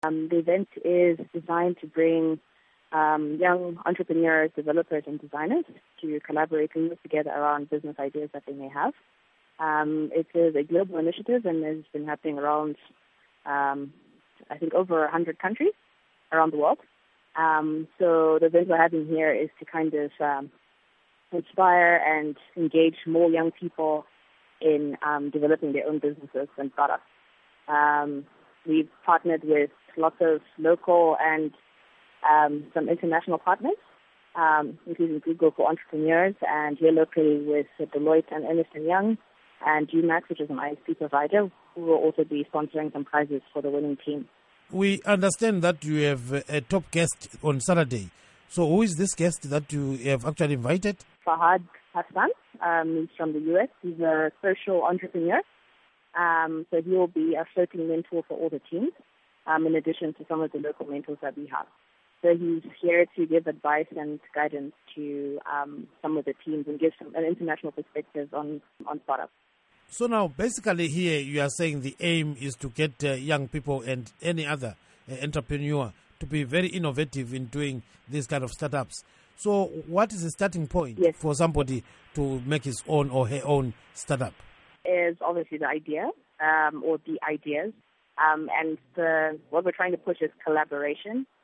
The event is designed to bring young entrepreneurs, developers, and designers to collaborate and work together around business ideas that they may have. It is a global initiative and has been happening around, I think, over 100 countries around the world. So the event we're having here is to kind of inspire and engage more young people in developing their own businesses and products. We've partnered with lots of local and some international partners, including Google for Entrepreneurs, and here locally with Deloitte and Ernst & Young, and GMAX, which is an ISP provider, who will also be sponsoring some prizes for the winning team. We understand that you have a top guest on Saturday. So who is this guest that you have actually invited? Fahad Hassan. He's from the U.S. He's a social entrepreneur. So he will be a floating mentor for all the teams, in addition to some of the local mentors that we have. So he's here to give advice and guidance to some of the teams and give an international perspective on startups. So now, basically here you are saying the aim is to get young people and any other entrepreneur to be very innovative in doing these kind of startups. So what is the starting point for somebody to make his own or her own startup? Is obviously the idea or the ideas. And what we're trying to push is collaboration